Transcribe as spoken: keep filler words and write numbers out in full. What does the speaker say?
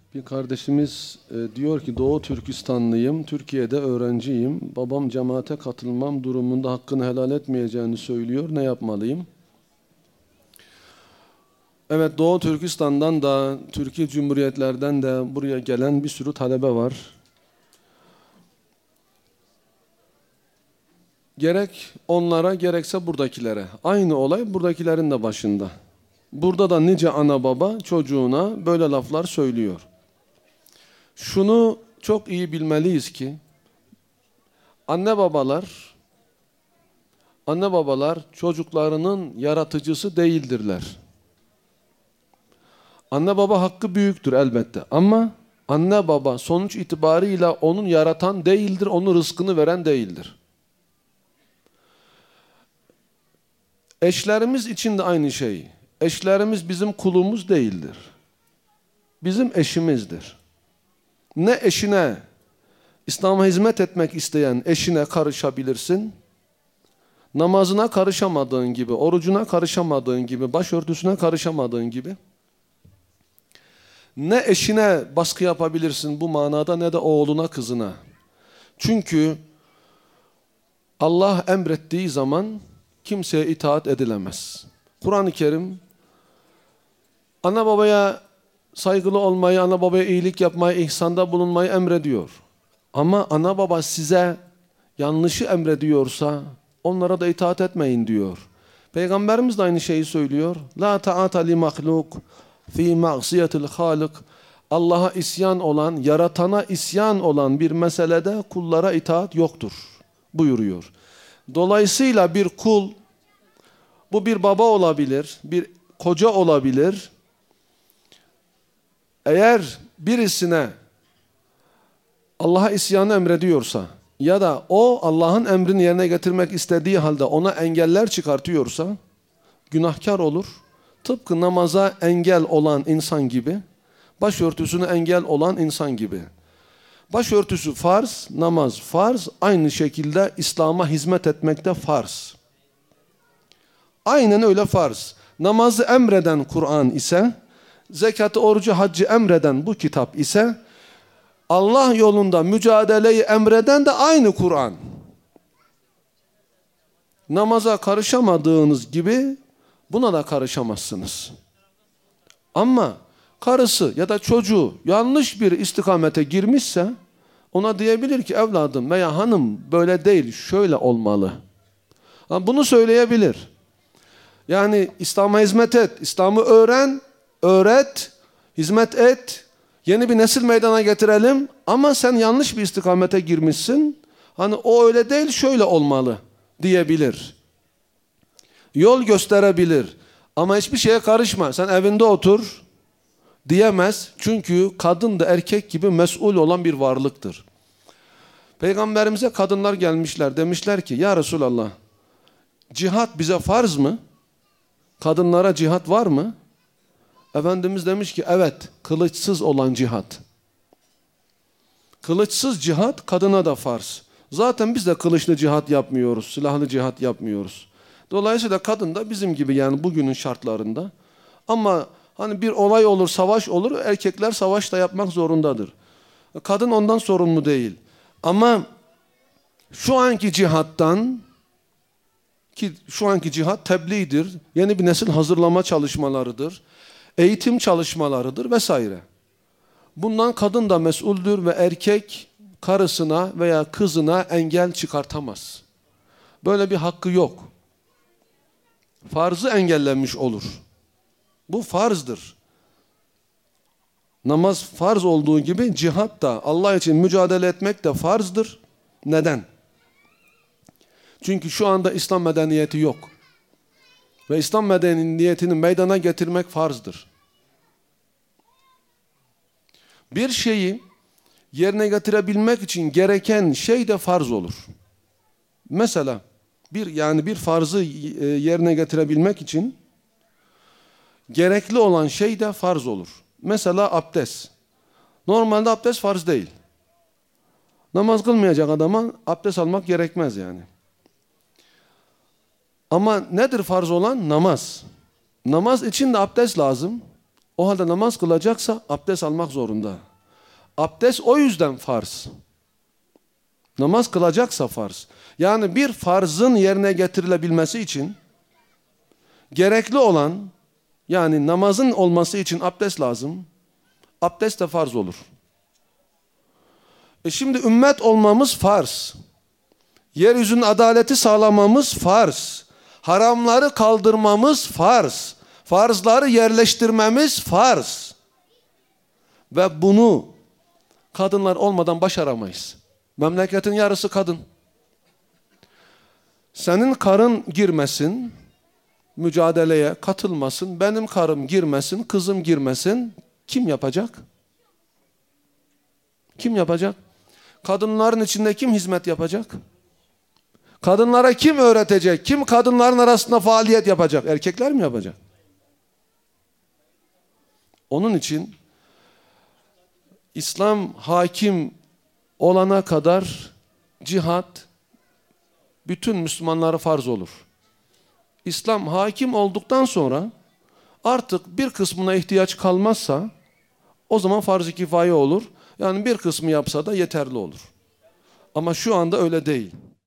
Bir kardeşimiz e, diyor ki Doğu Türkistanlıyım, Türkiye'de öğrenciyim. Babam cemaate katılmam durumunda hakkını helal etmeyeceğini söylüyor. Ne yapmalıyım? Evet, Doğu Türkistan'dan da, Türkiye Cumhuriyetlerden de buraya gelen bir sürü talebe var. Gerek onlara gerekse buradakilere. Aynı olay buradakilerin de başında. Burada da nice ana baba çocuğuna böyle laflar söylüyor. Şunu çok iyi bilmeliyiz ki anne babalar anne babalar çocuklarının yaratıcısı değildirler. Anne baba hakkı büyüktür elbette ama anne baba sonuç itibarıyla onun yaratan değildir, onun rızkını veren değildir. Eşlerimiz için de aynı şey. Eşlerimiz bizim kulumuz değildir. Bizim eşimizdir. Ne eşine, İslam'a hizmet etmek isteyen eşine karışabilirsin, namazına karışamadığın gibi, orucuna karışamadığın gibi, başörtüsüne karışamadığın gibi, ne eşine baskı yapabilirsin bu manada ne de oğluna, kızına. Çünkü Allah emrettiği zaman kimseye itaat edilemez. Kur'an-ı Kerim, ana babaya saygılı olmayı, ana babaya iyilik yapmayı, ihsanda bulunmayı emrediyor. Ama ana baba size yanlışı emrediyorsa onlara da itaat etmeyin diyor. Peygamberimiz de aynı şeyi söylüyor. La ta'ata li mahluk fi ma'siyetil halik. Allah'a isyan olan, yaratana isyan olan bir meselede kullara itaat yoktur buyuruyor. Dolayısıyla bir kul, bu bir baba olabilir, bir koca olabilir. Eğer birisine Allah'a isyanı emrediyorsa ya da o Allah'ın emrini yerine getirmek istediği halde ona engeller çıkartıyorsa günahkar olur. Tıpkı namaza engel olan insan gibi, başörtüsüne engel olan insan gibi. Başörtüsü farz, namaz farz, aynı şekilde İslam'a hizmet etmek de farz. Aynen öyle farz. Namazı emreden Kur'an ise, zekatı, orucu, haccı emreden bu kitap ise, Allah yolunda mücadeleyi emreden de aynı Kur'an. Namaza karışamadığınız gibi buna da karışamazsınız. Ama karısı ya da çocuğu yanlış bir istikamete girmişse ona diyebilir ki evladım veya hanım böyle değil, şöyle olmalı. Bunu söyleyebilir. Yani İslam'a hizmet et, İslam'ı öğren, öğret, hizmet et, yeni bir nesil meydana getirelim ama sen yanlış bir istikamete girmişsin. Hani o öyle değil, şöyle olmalı diyebilir. Yol gösterebilir ama hiçbir şeye karışma, sen evinde otur diyemez. Çünkü kadın da erkek gibi mesul olan bir varlıktır. Peygamberimize kadınlar gelmişler, demişler ki ya Resulallah, cihat bize farz mı? Kadınlara cihat var mı? Efendimiz demiş ki evet, kılıçsız olan cihat. Kılıçsız cihat kadına da farz. Zaten biz de kılıçlı cihat yapmıyoruz, silahlı cihat yapmıyoruz. Dolayısıyla kadın da bizim gibi yani bugünün şartlarında. Ama hani bir olay olur, savaş olur, erkekler savaş da yapmak zorundadır. Kadın ondan sorumlu değil. Ama şu anki cihattan, ki şu anki cihat tebliğdir, yeni bir nesil hazırlama çalışmalarıdır, eğitim çalışmalarıdır vesaire. Bundan kadın da mesuldür ve erkek karısına veya kızına engel çıkartamaz. Böyle bir hakkı yok. Farzı engellenmiş olur. Bu farzdır. Namaz farz olduğu gibi cihat da, Allah için mücadele etmek de farzdır. Neden? Çünkü şu anda İslam medeniyeti yok. Ve İslam medeniyetini meydana getirmek farzdır. Bir şeyi yerine getirebilmek için gereken şey de farz olur. Mesela bir yani bir farzı yerine getirebilmek için gerekli olan şey de farz olur. Mesela abdest. Normalde abdest farz değil. Namaz kılmayacak adama abdest almak gerekmez yani. Ama nedir farz olan? Namaz. Namaz için de abdest lazım. O halde namaz kılacaksa abdest almak zorunda. Abdest o yüzden farz. Namaz kılacaksa farz. Yani bir farzın yerine getirilebilmesi için gerekli olan, yani namazın olması için abdest lazım. Abdest de farz olur. E şimdi ümmet olmamız farz. Yeryüzünün adaleti sağlamamız farz. Haramları kaldırmamız farz. Farzları yerleştirmemiz farz. Ve bunu kadınlar olmadan başaramayız. Memleketin yarısı kadın. Senin karın girmesin, mücadeleye katılmasın, benim karım girmesin, kızım girmesin. Kim yapacak? Kim yapacak? Kadınların içinde kim hizmet yapacak? Kadınlara kim öğretecek? Kim kadınların arasında faaliyet yapacak? Erkekler mi yapacak? Onun için İslam hakim olana kadar cihat bütün Müslümanlara farz olur. İslam hakim olduktan sonra artık bir kısmına ihtiyaç kalmazsa o zaman farz-ı kifaye olur. Yani bir kısmı yapsa da yeterli olur. Ama şu anda öyle değil.